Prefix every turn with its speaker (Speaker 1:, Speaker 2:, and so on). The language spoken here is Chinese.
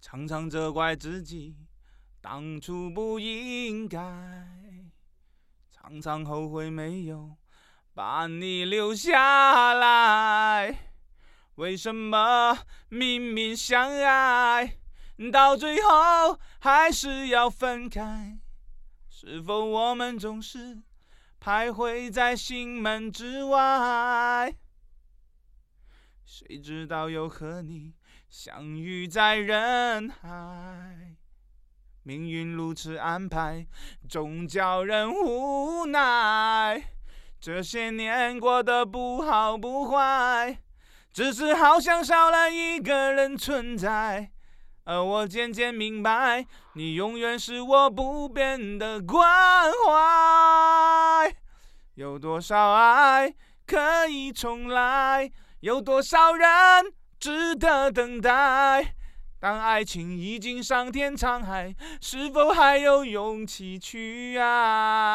Speaker 1: 常常责怪自己当初不应该，常常后悔没有把你留下来。为什么明明相爱，到最后还是要分开？是否我们总是徘徊在心门之外？谁知道又和你相遇在人海，命运如此安排，总叫人无奈。这些年过得不好不坏，只是好像少了一个人存在。而我渐渐明白，你永远是我不变的关怀。有多少爱可以重来？有多少人值得等待？当爱情已经桑田沧海，是否还有勇气去爱？